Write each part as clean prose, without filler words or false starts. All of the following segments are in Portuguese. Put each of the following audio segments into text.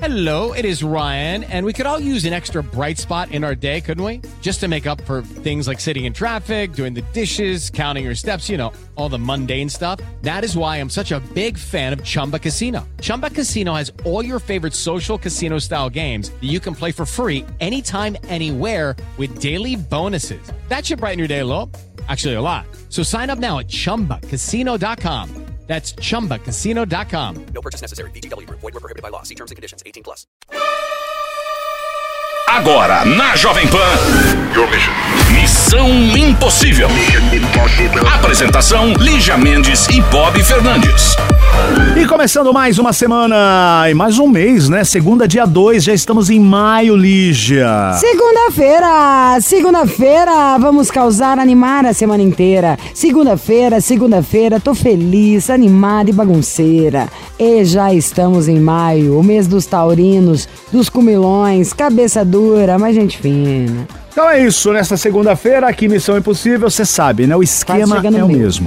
Hello, it is Ryan, and we could all use an extra bright spot in our day, couldn't we? Just to make up for things like sitting in traffic, doing the dishes, counting your steps, you know, all the mundane stuff. That is why I'm such a big fan of Chumba Casino. Chumba Casino has all your favorite social casino-style games that you can play for free anytime, anywhere with daily bonuses. That should brighten your day a little. Actually, a lot. So sign up now at ChumbaCasino.com. That's ChumbaCasino.com. No purchase necessary. VGW Group. Void where prohibited by law. See terms and conditions. 18+. Agora, na Jovem Pan. Missão Impossível. Apresentação, Lígia Mendes e Bob Fernandes. E começando mais uma semana e mais um mês, né? Segunda, dia 2, já estamos em maio, Lígia. Segunda-feira, vamos causar, animar a semana inteira. Segunda-feira, tô feliz, animada e bagunceira. E já estamos em maio, o mês dos taurinos, dos comilões, cabeça dura, mas gente fina. Então é isso, nesta segunda-feira, aqui Missão Impossível, você sabe, né? O esquema é o mesmo.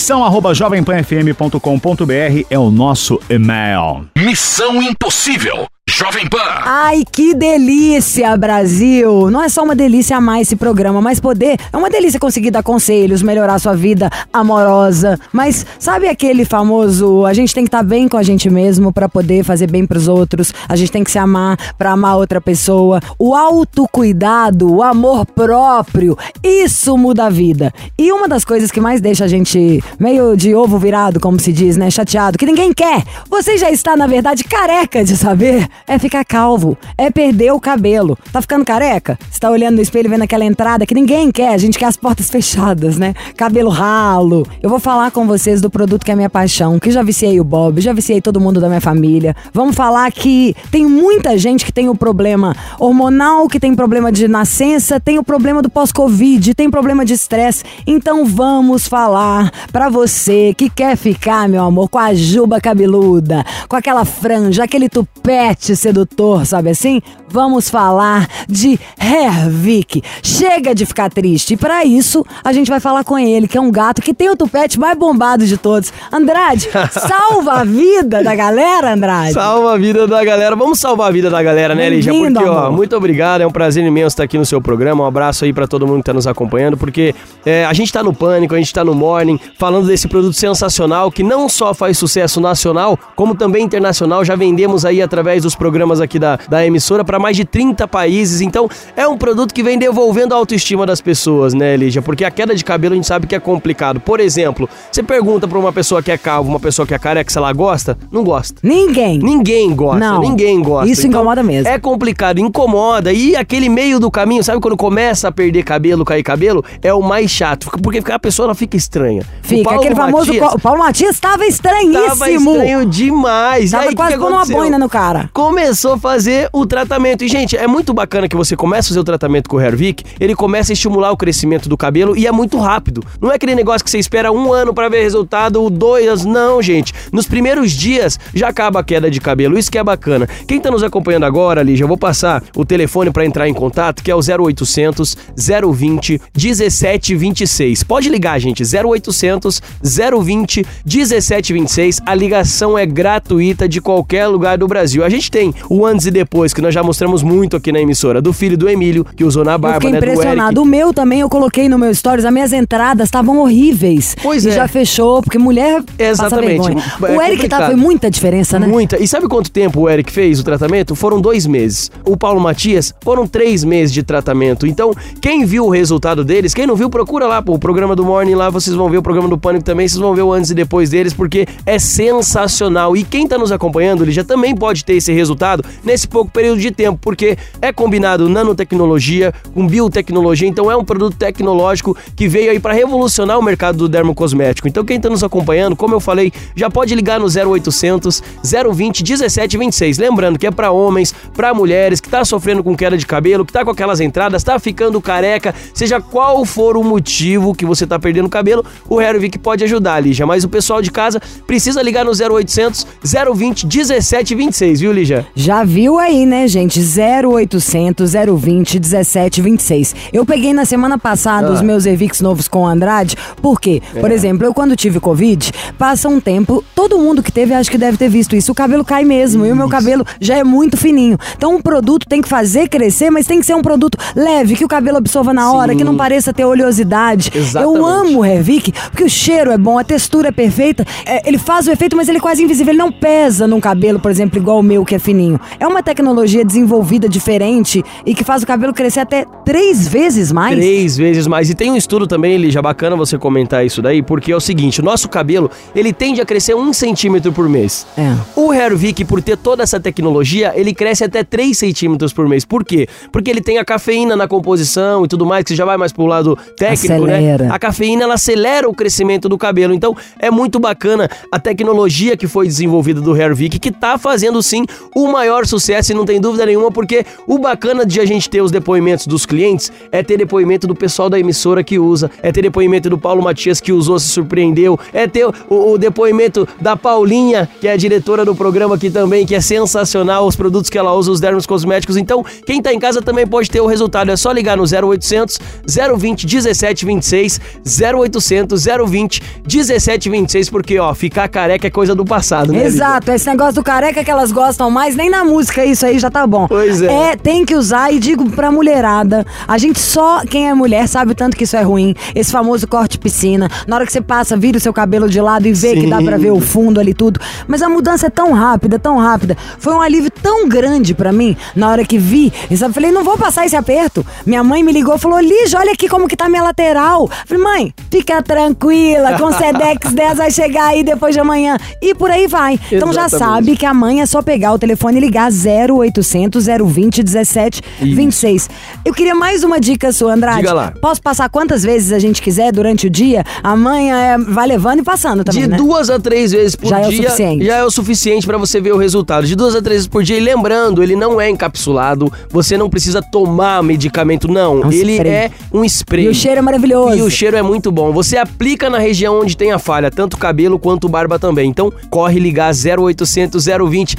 missão@jovempan.fm.com.br é o nosso e-mail. Missão Impossível. Jovem Pan. Ai, que delícia, Brasil! Não é só uma delícia amar esse programa, mas é uma delícia conseguir dar conselhos, melhorar sua vida amorosa. Mas sabe aquele famoso, a gente tem que estar bem com a gente mesmo pra poder fazer bem pros outros, a gente tem que se amar pra amar outra pessoa. O autocuidado, o amor próprio, isso muda a vida. E uma das coisas que mais deixa a gente meio de ovo virado, como se diz, né, chateado, que ninguém quer, você já está, na verdade, careca de saber, é ficar calvo, é perder o cabelo. Tá ficando careca? Você tá olhando no espelho vendo aquela entrada que ninguém quer, a gente quer as portas fechadas, né? Cabelo ralo. Eu vou falar com vocês do produto que é minha paixão, que já viciei o Bob, já viciei todo mundo da minha família. Vamos falar que tem muita gente que tem o problema hormonal, que tem problema de nascença, tem o problema do pós-Covid, tem problema de estresse. Então vamos falar pra você que quer ficar, meu amor, com a juba cabeluda, com aquela franja, aquele tupete sedutor, sabe assim? Vamos falar de Hervik. Chega de ficar triste. E pra isso, a gente vai falar com ele, que é um gato que tem o tupete mais bombado de todos. Andrade, salva a vida da galera, Andrade. Salva a vida da galera. Vamos salvar a vida da galera, né, Lígia? Porque, ó, muito obrigado. É um prazer imenso estar aqui no seu programa. Um abraço aí pra todo mundo que tá nos acompanhando, porque a gente tá no Pânico, a gente tá no Morning, falando desse produto sensacional que não só faz sucesso nacional, como também internacional. Já vendemos aí através dos programas aqui da emissora para mais de 30 países, então é um produto que vem devolvendo a autoestima das pessoas, né, Lígia? Porque a queda de cabelo a gente sabe que é complicado. Por exemplo, você pergunta pra uma pessoa que é calva, uma pessoa que é careca, se ela gosta, não gosta. Ninguém gosta, não. Ninguém gosta. Isso então, incomoda mesmo. É complicado, incomoda, e aquele meio do caminho, sabe quando começa a perder cabelo, cair cabelo, é o mais chato, porque a pessoa ela fica estranha. Fica, aquele famoso o Paulo Matias estava estranhíssimo. Tava estranho demais. Tava aí, quase pondo uma boina no cara. Começou a fazer o tratamento. E, gente, é muito bacana que você comece a fazer o tratamento com o Hervik, ele começa a estimular o crescimento do cabelo e é muito rápido. Não é aquele negócio que você espera 1 ano pra ver resultado, 2, não, gente. Nos primeiros dias já acaba a queda de cabelo, isso que é bacana. Quem tá nos acompanhando agora, Lígia, eu vou passar o telefone pra entrar em contato, que é o 0800 020 1726. Pode ligar, gente, 0800 020 1726. A ligação é gratuita de qualquer lugar do Brasil. A gente tem o antes e depois, que nós já mostramos muito aqui na emissora, do filho do Emílio, que usou na barba, né, do Eric. Eu fiquei impressionado. O meu também, eu coloquei no meu stories, as minhas entradas estavam horríveis. Pois é. E já fechou, porque mulher exatamente. Passa vergonha. O Eric foi muita diferença, né? Muita. E sabe quanto tempo o Eric fez o tratamento? Foram 2 meses. O Paulo Matias, foram 3 meses de tratamento. Então, quem viu o resultado deles, quem não viu, procura lá, pô, o programa do Morning lá, vocês vão ver o programa do Pânico também, vocês vão ver o antes e depois deles, porque é sensacional. E quem tá nos acompanhando, ele já também pode ter esse resultado nesse pouco período de tempo, porque é combinado nanotecnologia com biotecnologia, então é um produto tecnológico que veio aí para revolucionar o mercado do dermocosmético. Então quem tá nos acompanhando, como eu falei, já pode ligar no 0800 020 1726. Lembrando que é para homens, para mulheres que tá sofrendo com queda de cabelo, que tá com aquelas entradas, tá ficando careca, seja qual for o motivo que você tá perdendo cabelo, o Hervik pode ajudar, Lígia. Mas o pessoal de casa precisa ligar no 0800 020 1726, viu, Lígia? Lígia? Já viu aí, né, gente? 0800 020 1726. Eu peguei na semana passada os meus Evix novos com o Andrade, por quê? Por exemplo, eu quando tive Covid, passa um tempo, todo mundo que teve acho que deve ter visto isso, o cabelo cai mesmo, e o meu cabelo já é muito fininho. Então um produto tem que fazer crescer, mas tem que ser um produto leve, que o cabelo absorva na hora, que não pareça ter oleosidade. Exatamente. Eu amo o Hervik, porque o cheiro é bom, a textura é perfeita, ele faz o efeito, mas ele é quase invisível, ele não pesa num cabelo, por exemplo, igual o meu, que é fininho. É uma tecnologia desenvolvida diferente e que faz o cabelo crescer até 3 vezes mais. 3 vezes mais. E tem um estudo também, Lígia, bacana você comentar isso daí, porque é o seguinte, o nosso cabelo, ele tende a crescer 1 centímetro por mês. O Hervik, por ter toda essa tecnologia, ele cresce até 3 centímetros por mês. Por quê? Porque ele tem a cafeína na composição e tudo mais, que já vai mais pro lado técnico, Acelera. né? A cafeína, ela acelera o crescimento do cabelo. Então, é muito bacana a tecnologia que foi desenvolvida do Hervik, que tá fazendo, sim, o maior sucesso, e não tem dúvida nenhuma, porque o bacana de a gente ter os depoimentos dos clientes é ter depoimento do pessoal da emissora que usa, é ter depoimento do Paulo Matias que usou, se surpreendeu, é ter o depoimento da Paulinha, que é a diretora do programa aqui também, que é sensacional, os produtos que ela usa, os dermos cosméticos. Então, quem tá em casa também pode ter o resultado, é só ligar no 0800 020 1726, 0800 020 1726, porque, ó, ficar careca é coisa do passado, né? Exato, esse negócio do careca que elas gostam mais, nem na música isso aí já tá bom. Pois é. Tem que usar, e digo pra mulherada, a gente só, quem é mulher sabe o tanto que isso é ruim, esse famoso corte piscina, na hora que você passa, vira o seu cabelo de lado e vê que dá pra ver o fundo ali tudo, mas a mudança é tão rápida, foi um alívio tão grande pra mim, na hora que vi, e sabe, falei, não vou passar esse aperto. Minha mãe me ligou e falou, Lígia, olha aqui como que tá minha lateral. Falei, mãe, fica tranquila, com Sedex 10 vai chegar aí depois de amanhã, e por aí vai. Então já sabe que amanhã é só pegar o telefone e ligar 0800 020 1726. Eu queria mais uma dica sua, Andrade. Diga lá. Posso passar quantas vezes a gente quiser durante o dia? Amanhã vai levando e passando também, de né? 2 a 3 vezes por Já dia, é o suficiente. já é o suficiente pra você ver o resultado. De 2 a 3 vezes por dia, e lembrando, ele não é encapsulado, você não precisa tomar medicamento, não. um Ele spray. é um spray. E o cheiro é maravilhoso. E o cheiro é muito bom. Você aplica na região onde tem a falha, tanto cabelo quanto barba também. Então, corre ligar 0800 020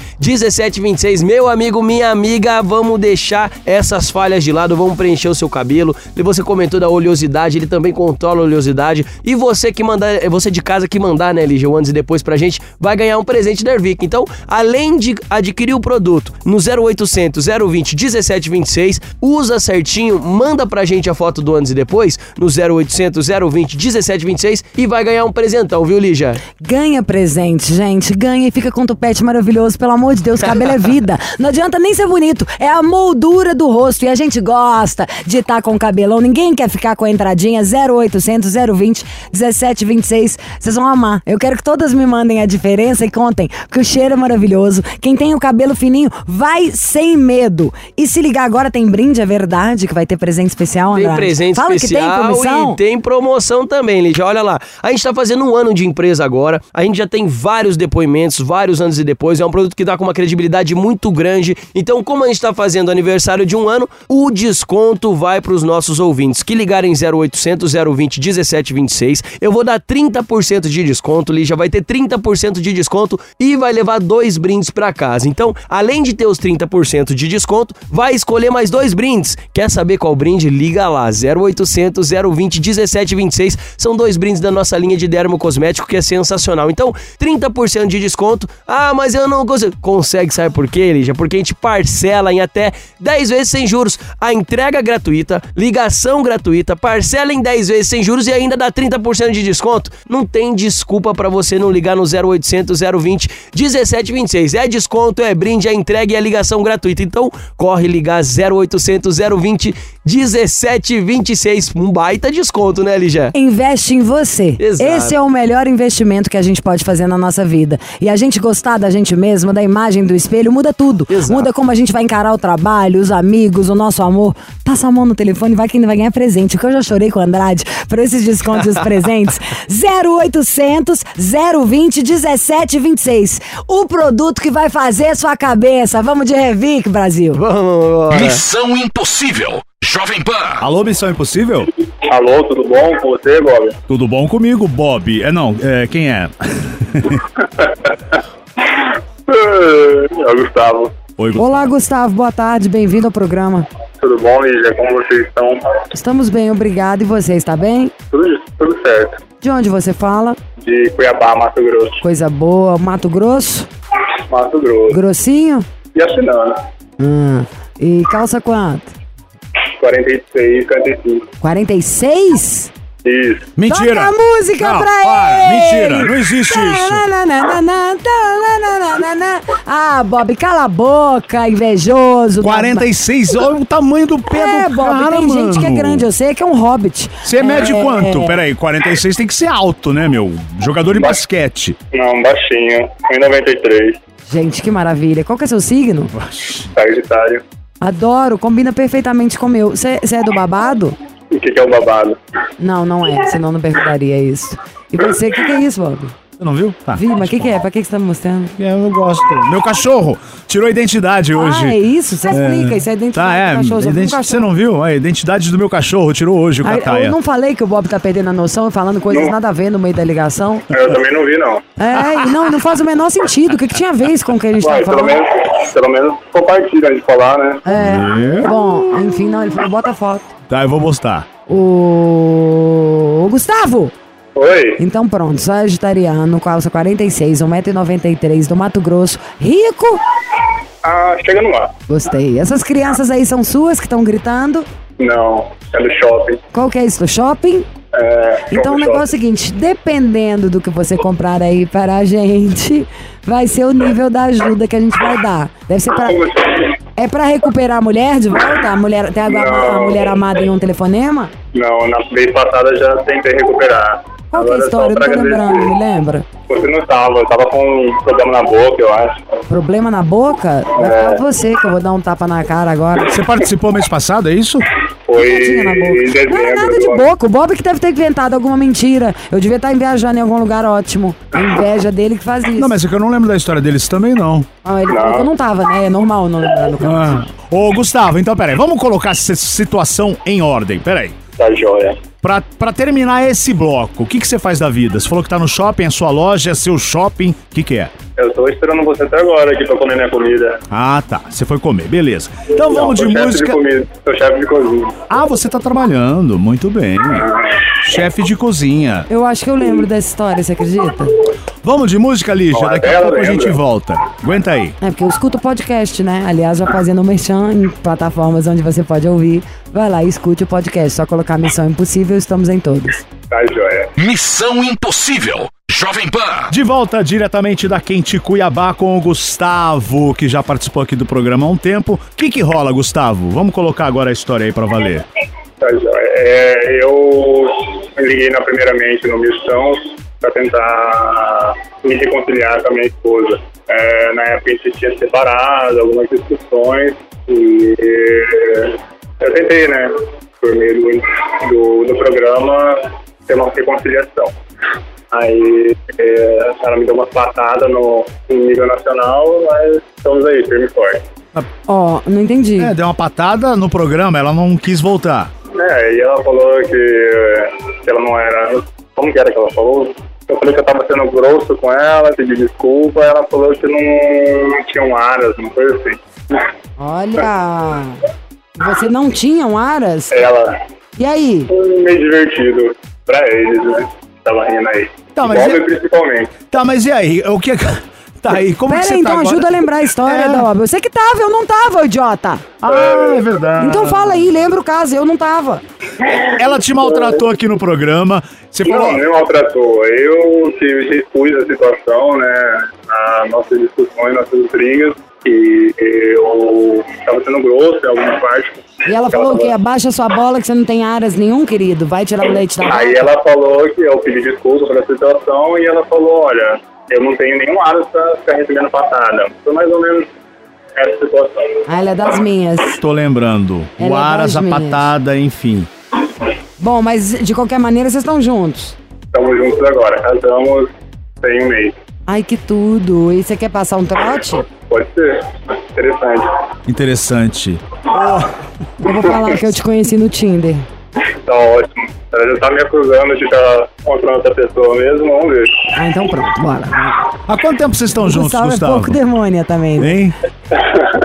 1726. Meu amigo, minha amiga, vamos deixar essas falhas de lado, vamos preencher o seu cabelo. E você comentou da oleosidade, ele também controla a oleosidade. E você que mandar, você de casa que mandar, né, Lígia, o antes e depois pra gente, vai ganhar um presente da Hervik. Então, além de adquirir o produto no 0800 020 1726, usa certinho, manda pra gente a foto do antes e depois no 0800 020 1726 e vai ganhar um presentão, viu, Lígia? Ganha presente, gente. Ganha e fica com um tupete maravilhoso. Pelo amor de Deus, cabelo é vida. Não adianta nem ser bonito. É a moldura do rosto. E a gente gosta de estar com cabelão. Ninguém quer ficar com a entradinha. 0800 020 1726. Vocês vão amar. Eu quero que todas me mandem a diferença e contem. Porque o cheiro é maravilhoso. Quem tem o cabelo fininho, vai sem medo. E se ligar agora, tem brinde, é verdade? Que vai ter presente especial, André? Tem presente Fala especial que tem comissão. e tem promoção também, Lígia. Olha lá, a gente tá fazendo 1 ano de empresa agora, a gente já tem vários depoimentos, vários anos e depois, é um produto que dá com uma credibilidade muito grande. Então, como a gente tá fazendo aniversário de 1 ano, o desconto vai pros nossos ouvintes que ligarem 0800 020 1726. Eu vou dar 30% de desconto, Lígia, vai ter 30% de desconto e vai levar 2 brindes pra casa. Então, além de ter os 30% de desconto, vai escolher mais 2 brindes. Quer saber qual brinde? Liga lá, 0800 020 1726. São 2 brindes da nossa linha de dermo cosmético, que é sensacional. Então, 30% de desconto. Ah, mas eu não consigo. Consegue, sabe por quê, Lígia? Porque a gente parcela em até 10 vezes sem juros. A entrega gratuita, ligação gratuita, parcela em 10 vezes sem juros e ainda dá 30% de desconto. Não tem desculpa pra você não ligar no 0800 020 1726. É desconto, é brinde, é entrega e é ligação gratuita. Então, corre ligar 0800 020 1726. Um baita desconto, né, Lígia? Investe em você. Exato. Esse é o melhor investimento que a gente pode fazer na nossa vida. E a gente gostar da gente mesma, da imagem do espelho, muda tudo. Exato. Muda como a gente vai encarar o trabalho, os amigos, o nosso amor. Passa a mão no telefone, vai que ainda vai ganhar presente. Que eu já chorei com o Andrade por esses descontos e os presentes. 0800 020 1726. O produto que vai fazer a sua cabeça. Vamos de Hervik, Brasil. Vamos embora. Missão Impossível. Jovem Pan. Alô, Missão Impossível? Alô, tudo bom com você, Bob? Tudo bom comigo, Bob? Quem é? É o Gustavo. Oi, Gustavo. Olá, Gustavo, boa tarde, bem-vindo ao programa. Tudo bom, Lígia? Como vocês estão? Estamos bem, obrigado. E você, está bem? Tudo certo. De onde você fala? De Cuiabá, Mato Grosso. Coisa boa. Mato Grosso? Mato Grosso. Grossinho? E assinando. E calça quanto? 46, 55. 46? Isso. Mentira. Toca a música Não, pra para, ele! mentira, não existe isso. Ah, Bob, cala a boca, invejoso. 46, olha o tamanho do pé do Bob, cara, tem gente que é mano. grande, eu sei que é um hobbit. Você mede quanto? Peraí, 46 tem que ser alto, né, meu? Jogador de basquete. Não, baixinho. 1,93. Gente, que maravilha. Qual que é seu signo? Sagitário. Adoro, combina perfeitamente com o meu. Você é do babado? O que é o babado? Não, não é, senão não perguntaria isso. E você, o que é isso, Bob? Você não viu? Tá. Vi, mas o que é? Pra que você tá me mostrando? Eu gosto. Meu cachorro tirou a identidade hoje. Ah, é isso? Você explica, isso é identidade do cachorro. Só tem um Você cachorro. não viu? A identidade do meu cachorro tirou hoje o Aí, Cataia. eu não falei que o Bob tá perdendo a noção e falando coisas nada a ver no meio da ligação? Eu também não vi, não. É, e não faz o menor sentido. O que tinha a ver isso com o que a gente Uai, tá falando? pelo menos compartilha antes de falar, né? É. Bom, enfim, não, ele falou, bota foto. Tá, eu vou postar. O Gustavo! Oi. Então pronto, sagitariano, calça 46, 1,93m, do Mato Grosso, rico. Ah, chega no ar. Gostei. Essas crianças aí são suas que estão gritando? Não, é do shopping. Qual que é isso, do shopping? Então o shopping. negócio é o seguinte, dependendo do que você comprar aí para a gente, vai ser o nível da ajuda que a gente vai dar. Deve ser pra... Como assim? É pra recuperar a mulher de volta? A mulher, tem a Não. mulher amada em um telefonema? Não, na vez passada já tentei recuperar. Qual que é a Agora história? Eu só não tô pra lembrando, agradecer. me lembra? Você não estava, eu tava com um problema na boca, eu acho. Problema na boca? Vai ficar você que eu vou dar um tapa na cara agora. Você participou mês passado, é isso? Foi O que tinha na boca? em dezembro. Não é nada de do ano. boca. O Bob que deve ter inventado alguma mentira. Eu devia estar viajando em algum lugar ótimo. A inveja dele que faz isso. Não, mas é que eu não lembro da história deles também, não. Não, ele falou que eu não tava, né? É normal não lembrar no caso. Ah. Ô, Gustavo, então peraí, vamos colocar essa situação em ordem, peraí. Tá joia. Pra terminar esse bloco, o que você faz da vida? Você falou que tá no shopping, é sua loja, é seu shopping, o que é? Eu tô esperando você até agora aqui pra comer minha comida. Ah, tá, você foi comer, beleza. Então vamos de sou chefe música. de comida, sou chefe de cozinha. Ah, você tá trabalhando, muito bem. Chefe de cozinha. Eu acho que eu lembro dessa história, você acredita? Vamos de música, Lígia, daqui a ela pouco a gente lembra. volta. Aguenta aí. É porque eu escuto podcast, né? Aliás, já fazendo merchan em plataformas onde você pode ouvir. Vai lá e escute o podcast. Só colocar Missão Impossível, estamos em todos. Tá joia. Missão Impossível. Jovem Pan. De volta diretamente da Quente Cuiabá com o Gustavo, que já participou aqui do programa há um tempo. O que rola, Gustavo? Vamos colocar agora a história aí pra valer. Tá joia. Eu liguei primeiramente no Missão pra tentar me reconciliar com a minha esposa. Na época a gente tinha separado, algumas discussões, e eu tentei, né, por meio do programa, ter uma reconciliação. Aí ela me deu uma patada no nível nacional, mas estamos aí, firme e forte. Ó, não entendi. Deu uma patada no programa, ela não quis voltar. E ela falou que ela não era... Como que era que ela falou? Eu falei que eu tava sendo grosso com ela, pedi desculpa, ela falou que não tinham aras, uma coisa assim. Olha, você não tinha um aras? Ela, E aí? meio divertido pra eles, né? Tava rindo aí. Tá, mas Bob e- principalmente. Tá, mas e aí? O que... Tá aí, como que Pera você aí, tá então agora? ajuda a lembrar a história da obra. Você que tava, eu não tava, idiota. Ah, é verdade. Então fala aí, lembra o caso, eu não tava. Ela te maltratou aqui no programa. Você falou... Não, me maltratou. Eu que expus a situação, né? As nossas discussões, nossas brigas. E eu tava sendo grosso em alguma parte. E ela falou o quê? Abaixa sua bola que você não tem aras nenhum, querido. Vai tirar o leite da Aí vaca. ela falou que eu pedi desculpa pela situação e ela falou, olha, eu não tenho nenhum aras pra ficar recebendo patada. Foi mais ou menos essa situação. Ah, ela é das minhas. Tô lembrando. Ela O é aras, das a minhas. patada, enfim. Bom, mas de qualquer maneira vocês estão juntos. Estamos juntos agora, casamos tem um mês. Ai, que tudo. E você quer passar um trote? Pode ser, interessante. Interessante. Eu vou falar que eu te conheci no Tinder. Tá ótimo. Ela já tá me acusando de estar encontrando outra pessoa mesmo, vamos ver. Ah, então pronto, bora. Há quanto tempo vocês estão juntos, Gustavo é Gustavo? pouco demônia também. Né? Hein?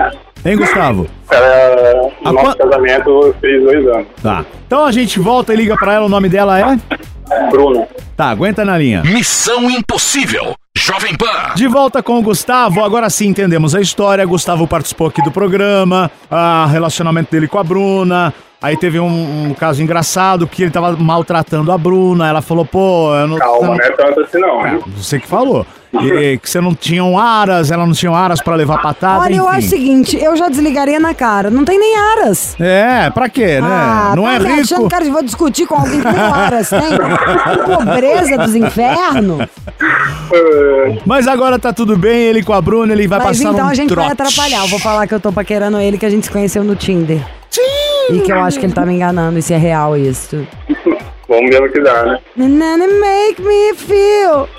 Hein, Gustavo? Nosso casamento fez 2 anos. Tá. Então a gente volta e liga pra ela, o nome dela é? Bruna. Tá, aguenta na linha. Missão Impossível. Jovem Pan. De volta com o Gustavo, agora sim entendemos a história. Gustavo participou aqui do programa, relacionamento dele com a Bruna. Aí teve um caso engraçado que ele tava maltratando a Bruna. Ela falou, pô, eu não... Calma, não é tanto assim não. Você que falou. E que você não tinha aras, ela não tinha aras pra levar patada, Olha, enfim. eu acho o seguinte, eu já desligaria na cara. Não tem nem aras. É, pra quê, né? Não é me rico. achando, cara, eu vou discutir com alguém que nem aras tem? Pobreza dos infernos. Mas agora tá tudo bem, ele com a Bruna, ele vai Mas passar então um a gente trote. vai atrapalhar. Eu vou falar que eu tô paquerando ele, que a gente se conheceu no Tinder. E que eu acho que ele tá me enganando, e se é real isso. Vamos ver o que dá, né? Nanana make me feel.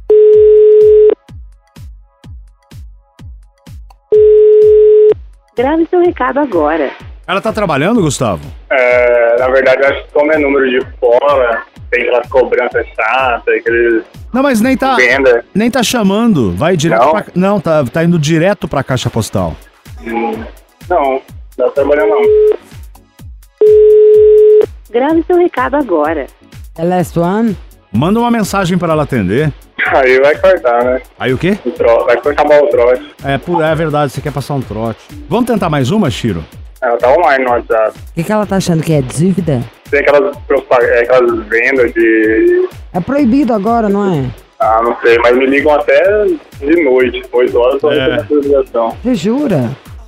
Grave seu recado agora. Ela tá trabalhando, Gustavo? Na verdade, eu acho que como é número de fora, tem aquelas cobranças chatas, aqueles... Não, mas nem tá chamando. Vai direto pra... Não, tá indo direto pra caixa postal. Não tá trabalhando não. Grave seu recado agora. The last one? Manda uma mensagem pra ela atender. Aí vai cortar, né? Aí o quê? Vai acabar o trote. É verdade, você quer passar um trote. Vamos tentar mais uma, Chiro? Ela tá online no WhatsApp. O que ela tá achando que é dívida? Tem aquelas vendas de... É proibido agora, não é? Não sei, mas me ligam até de noite, 8 horas, só essa ligação. Você jura?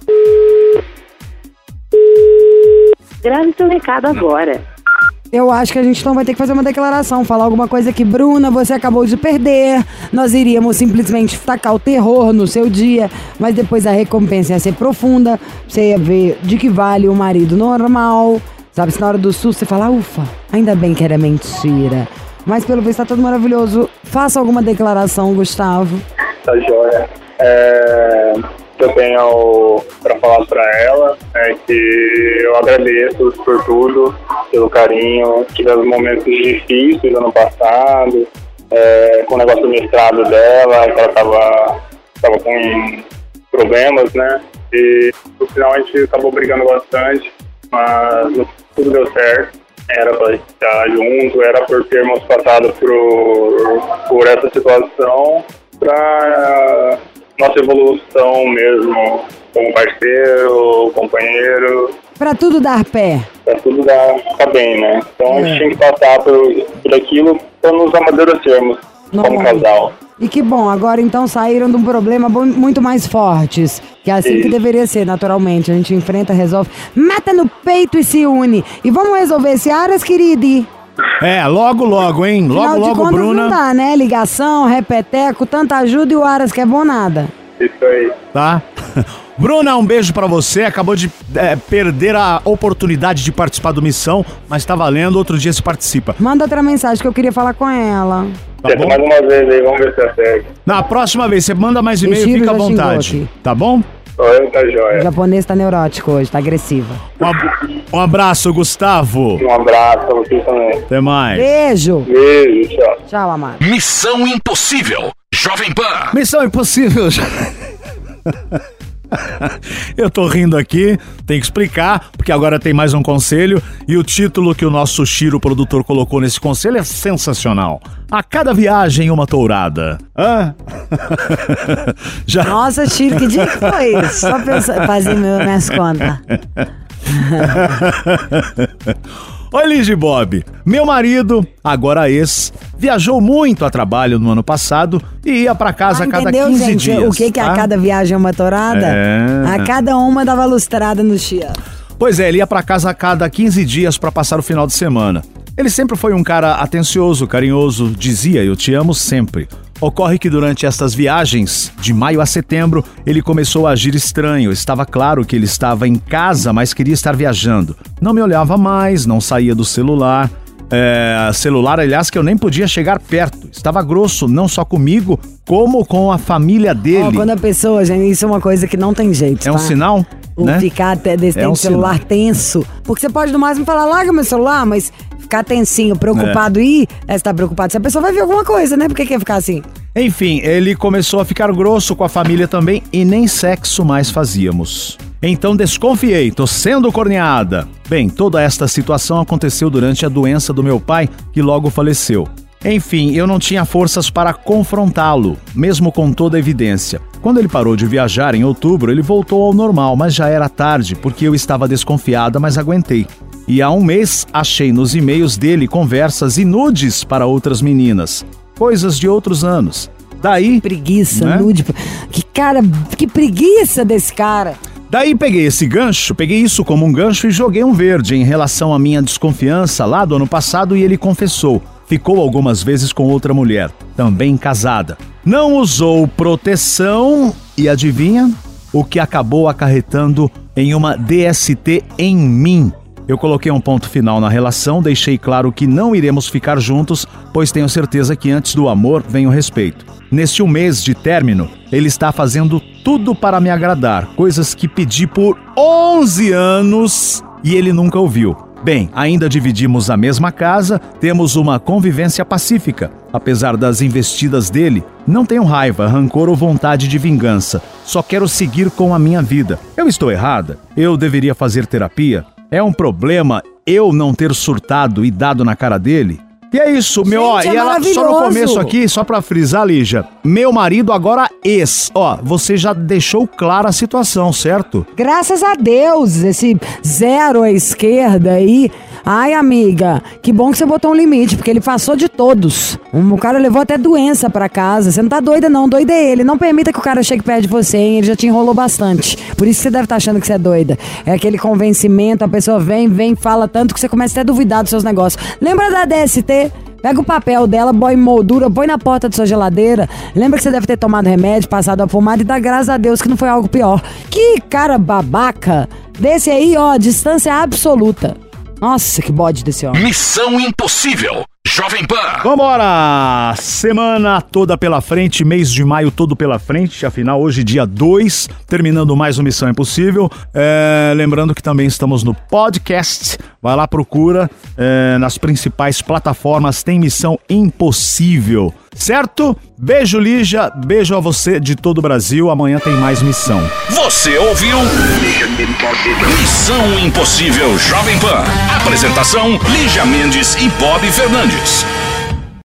Grave seu recado agora. Eu acho que a gente então vai ter que fazer uma declaração, falar alguma coisa que, Bruna, você acabou de perder, nós iríamos simplesmente tacar o terror no seu dia, mas depois a recompensa ia ser profunda, você ia ver de que vale o marido normal, sabe, se na hora do susto você fala, ufa, ainda bem que era mentira. Mas pelo visto tá tudo maravilhoso. Faça alguma declaração, Gustavo. Tá joia. Que eu tenho pra falar pra ela é que eu agradeço por tudo, pelo carinho, tivemos momentos difíceis ano passado, com o negócio do mestrado dela, que ela tava com problemas, né? E no final a gente acabou brigando bastante, mas tudo deu certo. Era pra estar junto, era por termos passado por essa situação, pra nossa evolução mesmo, como parceiro, companheiro. Pra tudo dar pé. Pra tudo ficar bem, né? Então a gente tinha que passar por aquilo pra nos amadurecermos como casal. E que bom, agora então saíram de um problema muito mais fortes. Que é assim que deveria ser, naturalmente. A gente enfrenta, resolve, mata no peito e se une. E vamos resolver esse Aras, querido. Logo, hein? Logo, Bruna. Não dá, né? Ligação, repeteco, tanta ajuda e o Aras que é bom nada. Isso aí. Tá? Bruna, um beijo pra você. Acabou de perder a oportunidade de participar do Missão, mas tá valendo. Outro dia se participa. Manda outra mensagem que eu queria falar com ela. Tá bom? Mais uma vez aí, vamos ver se acerta. Na próxima vez, você manda mais e-mail, fica à vontade. Tá bom? Oi, tá O joia. japonês tá neurótico hoje, tá agressivo. Um abraço, Gustavo. Um abraço pra vocês também. Até mais. Beijo. Beijo, tchau. Tchau, amado. Missão Impossível. Jovem Pan. Missão Impossível. Eu tô rindo aqui, tem que explicar, porque agora tem mais um conselho e o título que o nosso Chiro, produtor, colocou nesse conselho é sensacional. A cada viagem uma tourada. Já... Nossa, Chiro, que dia que foi isso? Só pra fazer minhas contas. Oi, Liz e Bob. Meu marido, agora ex, viajou muito a trabalho no ano passado e ia pra casa a cada 15 gente, dias. O que é a cada viagem uma tourada? A cada uma dava lustrada no chia. Pois é, ele ia pra casa a cada 15 dias pra passar o final de semana. Ele sempre foi um cara atencioso, carinhoso, dizia eu te amo sempre. Ocorre que durante estas viagens, de maio a setembro, ele começou a agir estranho. Estava claro que ele estava em casa, mas queria estar viajando. Não me olhava mais, não saía do celular. Celular, aliás, que eu nem podia chegar perto. Estava grosso, não só comigo, como com a família dele. Quando a pessoa, gente, isso é uma coisa que não tem jeito, É um sinal, né? Ficar desse celular tenso. Porque você pode no máximo falar, larga meu celular, mas ficar tensinho, preocupado você tá preocupado se a pessoa vai ver alguma coisa, né? Por que quer ficar assim? Enfim, ele começou a ficar grosso com a família também e nem sexo mais fazíamos. Então desconfiei, tô sendo corneada. Bem, toda esta situação aconteceu durante a doença do meu pai, que logo faleceu. Enfim, eu não tinha forças para confrontá-lo, mesmo com toda a evidência. Quando ele parou de viajar em outubro, ele voltou ao normal, mas já era tarde, porque eu estava desconfiada, mas aguentei. E há um mês, achei nos e-mails dele conversas e nudes para outras meninas. Coisas de outros anos. Daí... Preguiça, né? nude. Que preguiça desse cara. Daí peguei isso como um gancho e joguei um verde em relação à minha desconfiança lá do ano passado e ele confessou. Ficou algumas vezes com outra mulher, também casada. Não usou proteção e adivinha? O que acabou acarretando em uma DST em mim. Eu coloquei um ponto final na relação, deixei claro que não iremos ficar juntos, pois tenho certeza que antes do amor vem o respeito. Neste um mês de término, ele está fazendo tudo para me agradar, coisas que pedi por 11 anos e ele nunca ouviu. Bem, ainda dividimos a mesma casa, temos uma convivência pacífica. Apesar das investidas dele, não tenho raiva, rancor ou vontade de vingança. Só quero seguir com a minha vida. Eu estou errada? Eu deveria fazer terapia? É um problema eu não ter surtado e dado na cara dele? E é isso, meu, ó, Gente, e é ela, só no começo aqui, só pra frisar, Lígia, meu marido agora ex, ó, você já deixou clara a situação, certo? Graças a Deus, esse zero à esquerda aí. Ai, amiga, que bom que você botou um limite, porque ele passou de todos. O cara levou até doença pra casa. Você não tá doida não, doida é ele. Não permita que o cara chegue perto de você, hein? Ele já te enrolou bastante. Por isso que você deve estar achando que você é doida. É aquele convencimento, a pessoa vem, fala tanto que você começa até a duvidar dos seus negócios. Lembra da DST? Pega o papel dela, põe em moldura, põe na porta da sua geladeira. Lembra que você deve ter tomado remédio, passado a pomada e dá graças a Deus que não foi algo pior. Que cara babaca. Desse aí, ó, distância absoluta. Nossa, que bode desse homem. Missão Impossível, Jovem Pan. Vambora! Semana toda pela frente, mês de maio todo pela frente, afinal hoje dia 2, terminando mais uma Missão Impossível. Lembrando que também estamos no podcast, vai lá, procura, nas principais plataformas tem Missão Impossível, certo? Beijo, Lígia, beijo a você de todo o Brasil, amanhã tem mais Missão. Você ouviu? Missão Impossível Jovem Pan. Apresentação: Lígia Mendes e Bob Fernandes.